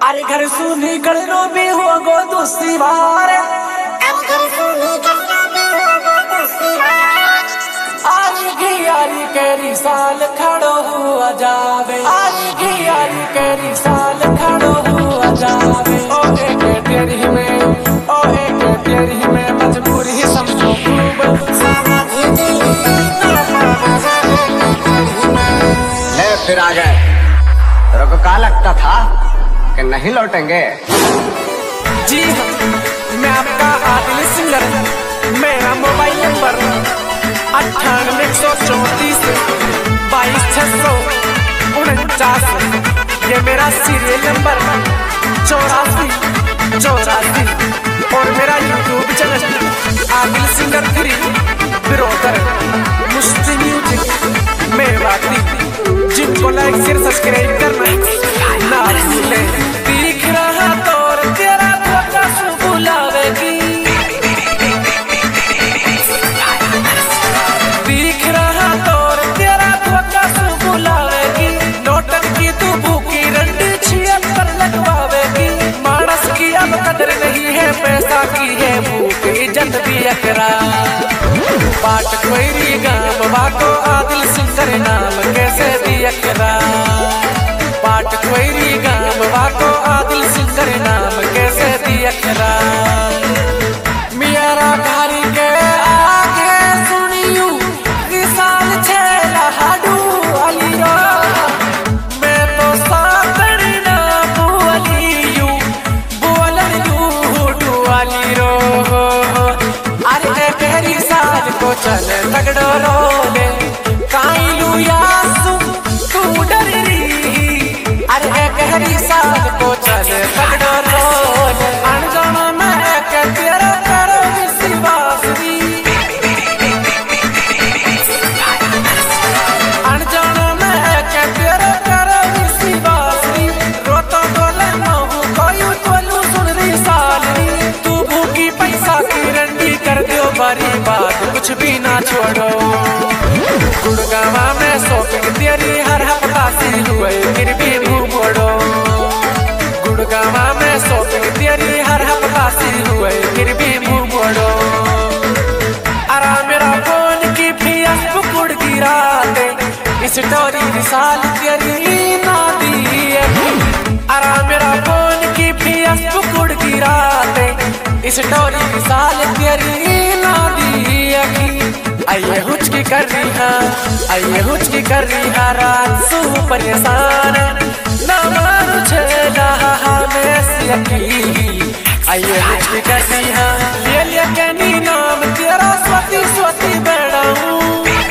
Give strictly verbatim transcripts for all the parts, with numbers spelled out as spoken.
अरे घर सुनी कर रो भी हो गो दूसरी बार, अरे घर सुनी कर रो भी हो गो दूसरी बार। आरी की यारी केरी साल खड़ो हुआ जावे, आरी की यारी केरी साल खड़ो हुआ जावे। ओ एक तेरी में, ओ एक तेरी में मजबूरी ही समझो खूब। ले फिर आ गए, तेरे को क्या लगता था कि नहीं लौटेंगे? जी हाँ, मैं आपका आदिल सिंगर, मेरा मोबाइल नंबर अट्ठानवे एक सौ चौंतीस बाईस छह सौ उनचास, ये मेरा सीरियल नंबर चौरासी चौरासी, और मेरा YouTube channel Adil singer three brother मुस्लिम म्यूजिक मेवाती। जिनको लाइक शेयर सब्सक्राइब करना ना भूले। दिख रहा तोर तेरा धोखा से बुलावेगी, दिख रहा तोर तेरा धोखा से बुलावेगी। नोटन की तू भूखी रंडी छिहत्तर लगवावेगी। मानस की अब कदर नहीं है, पैसा की है भूख, इज्जत भी अकरा। पाट कोई गाम बाको आदिल सिंगर नाम कैसे दियकरा। पाट कोई गाम बाको आदिल सिंगर नाम कैसे दियकरा। मेरा घर के आगे सुनियो विशाल छेला हाडू अली रो, मैं तो सातड़ी ना बुअलियू बुअलियू हुडू अली रो। अरे तेरी साज को चल तगड़ो रोले काइलू यासु तू डर रही। अरे गहरी साज को चल तगड़ो रोले अनजाना मैं के तेरा करो विश्वासरी। अनजाना मैं के तेरा करो विश्वासरी। रोतो डोले महू कोई तोलू सुन रही सालरी। तू भूखी पैसा की रंडी कर दो बारी बात कुछ भी ना छोड़ो। गुड़गावा में शॉपिंग तेरी हर हफ्ता सी हुए फिर भी घूमोड़ो। गुड़गावा में शॉपिंग तेरी हर हफ्ता सी हुए फिर भी घूमोड़ो। अरा मेरा फोन की फीस बुकुड़ गिरा दे, इस स्टोरी विशाल तेरी ना दी। अरा मेरा फोन की फीस बुकुड़ गिरा दे, इस स्टोरी विशाल तेरी ना दी। आइए हुचकी कर रही है, आइए हुचकी कर रही है, रात सू परेशान ना मारू छेला हमें सियकी। आइए हुचकी कर रही है, ले ले कहनी नाम तेरा स्वती स्वती बैठाऊं।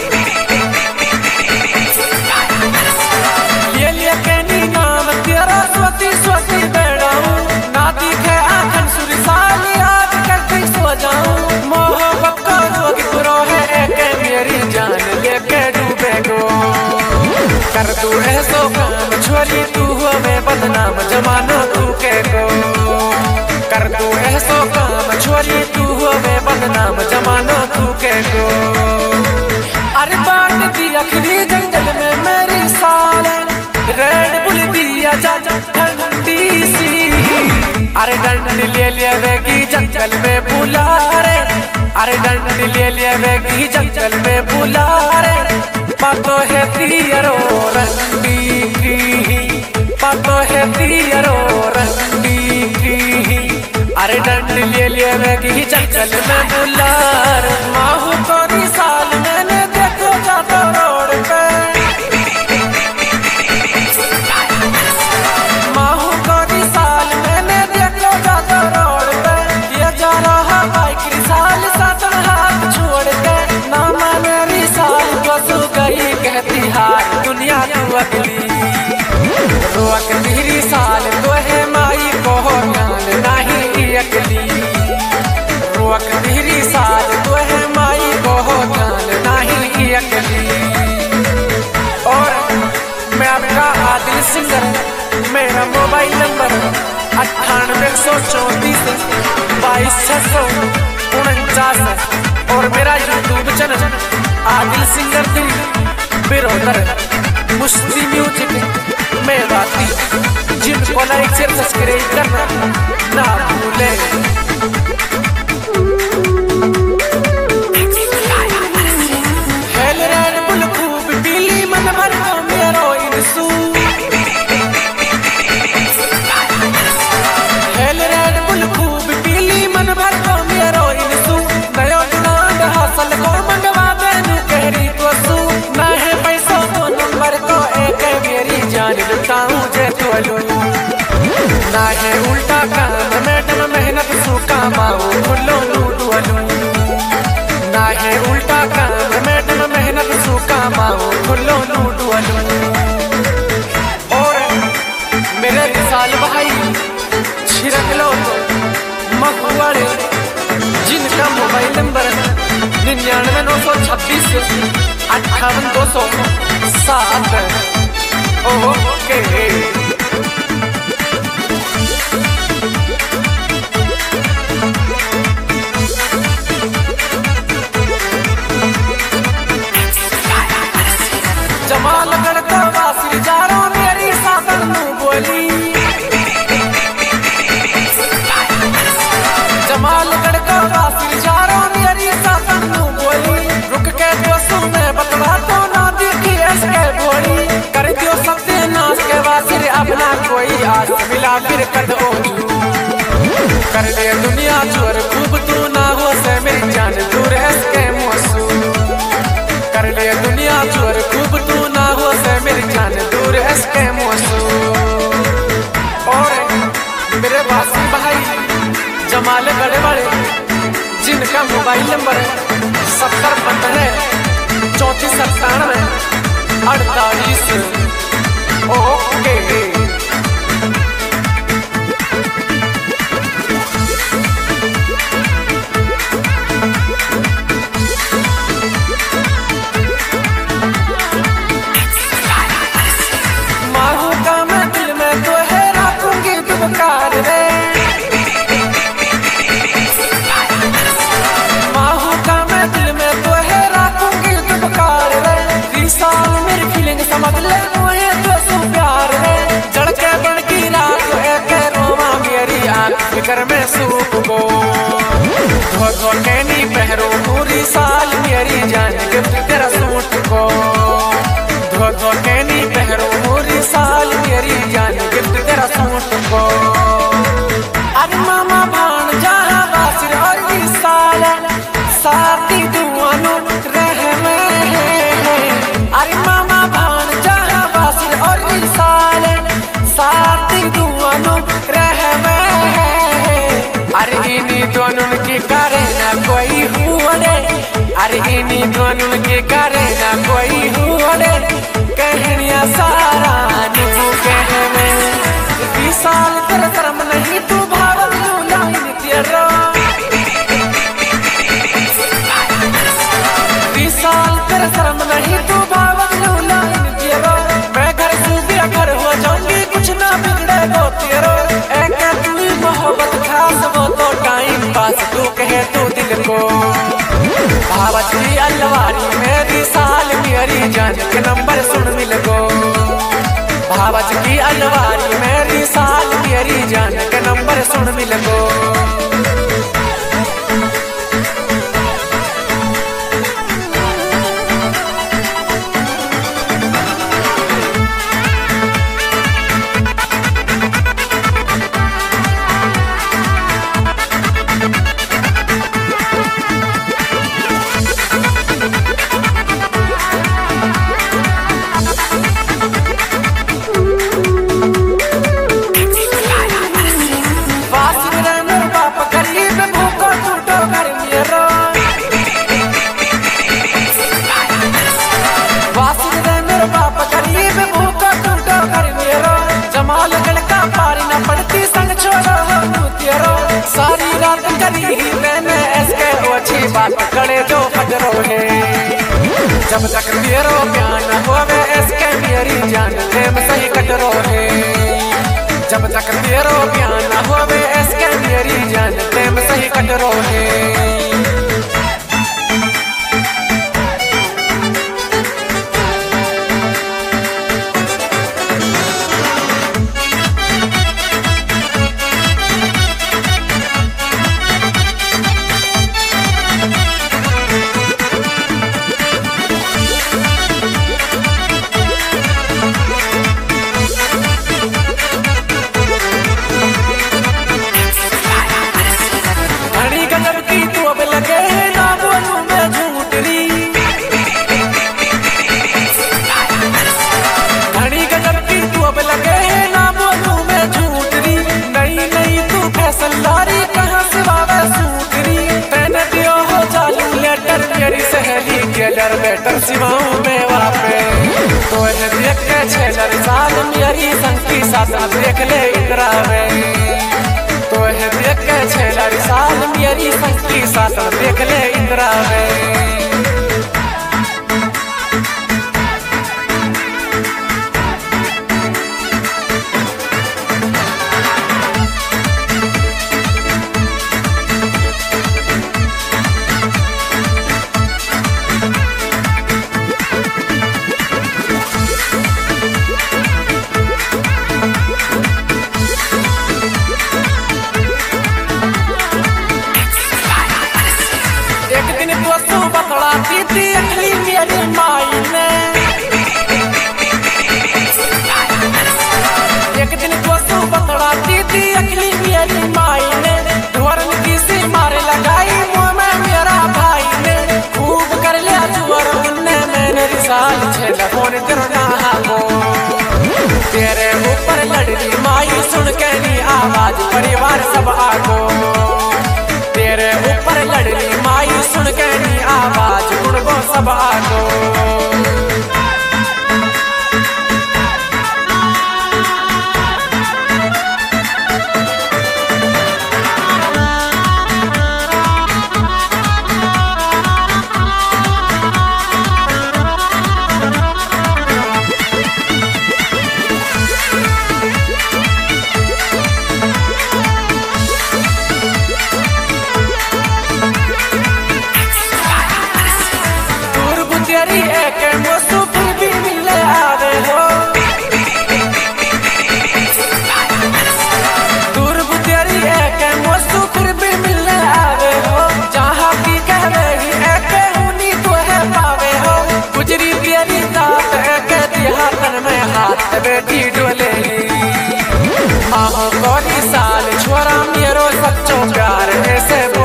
ले ले कहनी नाम तेरा स्वती स्वती बैठाऊं। ना दिखे आखन सुरसाल याद करके सो जाऊं। मोहब्बत का जोग पुरो है मेरी जान लेके डूबे गो। कर तू ऐसो काम छोरी तू हमें बदनाम जमाना तू के गो। कर तू ऐसो काम छोरी तू हमें बदनाम जमाना तू के गो। अरे बांट दी अखरी जंगल में मेरी साल, रेड बुल दिया जा ठंडी सी। अरे डंडी ले ले वेगी जंगल में बुला रे। अरे डंडी ले ले वेगी जंगल में बुला रे। पातो है तियरो रंडी की, पातो है तियरो रंडी की। अरे डंडी ले ले वेगी जंगल में बुला रे। माहू को साल मैंने देखो जाता रोड पे। माहू को साल मैंने देखो जाता रोड पे। ये जा रहा बाइक रिसाल सातन हाथ छोड़ के। ना माने रिसाल को सू गई कहती हार दुनिया तू अगली। रोक मेरी साल तो है माई को ज्ञान नहीं अकली। रोक मेरी साल तो है माई को ज्ञान नहीं अकली। और मैं आपका आदिल सिंगर, मेरा मोबाइल नंबर अट्ठानवे एक सौ चौंतीस बाईस छह सौ उनचास, और मेरा YouTube channel Adil singer three brother मुस्ती म्यूजिक में बाती जिनको लाइक शेयर सब्सक्राइब करना ना भूले। हेल रेड बुल खूब पीली मन भर को मेरो इनसू। हेल रेड बुल खूब पीली मन भर को मेरो इनसू। नयो डिमांड हासिल को मंगवा देनु कहरी तो सू। ना है पैसा तो नंबर को एक मेरी जान लुटाऊं जे तोलू। ना है उल्टा काम मैडम मेहनत सू कमाऊं खुलो लूटवलू। ना है उल्टा काम मैडम मेहनत सू कमाऊं खुलो लूटवलू। और मेरे विशाल भाई छिरक लो तो मखुआड़े जिनका मोबाइल नंबर निन्यानवे नौ सौ छब्बीस अट्ठावन दो सौ सात। ओके जमाल करता वासी जारो मेरी सासन नू बोली। जमाल करता वासी जारो मेरी सासन नू बोली। रुक के तो सुने बतवा तो ना देखी ऐसे बोली। कर दियो सबसे नाश के वासिर अपना कोई आस मिला फिर कर दो कर ले दुनिया चोर खूब तू ना हो से मेरी जान दूर इसके मोसू। कर ले दुनिया चोर खूब तू ना हो से मेरी जान दूर इसके मोसू। और मेरे वासी भाई जमाल गढ़वाड़े जिनका मोबाइल नंबर सत्तर पंद्रह चौंतीस सत्तानवे अड़तालीस। ओके माहू का मैं दिल में तो है रखूंगी दुबकार रे। माहू का मैं दिल में तो है रखूंगी दुबकार रे। विशाल मेरी फीलिंग समझ ले मुझे तो सु प्यार रे। जड़ के बन की रात एक रोमा मेरी आंख फिकर में सूख गो। धो धो के नी पहरो पूरी साल मेरी जान गिफ्ट तेरा सूट को। धो धो के नी पहरो पूरी साल मेरी जान गिफ्ट तेरा सूट को। अरे मामा भान जहाँ बासिर और विशाल साथी दुआनो रह में। अरे मामा भान जहाँ बासिर और विशाल साथी दुआनो रह में। अरे इन्हीं दोनों के करे ना कोई हुआ रे। अरे इन्हीं दोनों के करे ना कोई हुआ रे। कहनिया सारा नींबू कहने विशाल तेरा शर्म नहीं तू भावत लू लाइन तेरा। विशाल तेरा शर्म नहीं तू भावत लू लाइन तेरा। मैं घर सूबिया घर हो जाऊंगी कुछ ना बिगड़ेगा तेरा। एक तू मोहब्बत खास वो तो टाइम पास तू कहे तू दिल को। भावत की अलवारी मेरी साल मेरी जान के नंबर सुन मिल गो। भावत की अलवारी मेरी साल मेरी जान के नंबर सुन मिल गो। सारी रात करी मैंने इसके अच्छी बात करे जो फजरो है। जब तक मेरो प्यार न होवे इसके मेरी जान प्रेम सही कटरो है। जब तक मेरो प्यार न होवे इसके मेरी जान प्रेम सही कटरो है। लीडर बेटर सिवाऊ में वापे तो है देख के छेलर साल मेरी संकी साथ देख ले इतरा में तो है देख के छेलर साल मेरी संकी साथ देख ले इतरा में दीदी अखली मेरी माई ने एक दिन दोस्तों बकड़ा दीदी अखली मेरी माई ने ढोरन की सी मारे लगाई मुँह में मेरा भाई ने खूब कर लिया जुअर उनने मैंने रिसाल छेला फोन करना को तेरे ऊपर लड़ली माई सुन के नी आवाज परिवार सब आगो तेरे ऊपर लड़ली माई सुन के नी आवाज उड़गो सब आगो तेरी एक मोसू फिर भी मिले आवे हो दूर तेरी एक मोसू फिर भी मिले आवे हो जहाँ की कह रही एक उन्हीं तो है पावे हो गुजरी तेरी दात एक दिया तन में हाथ बेटी डोले आहो कोई साल छोरा मेरो सच्चो प्यार ऐसे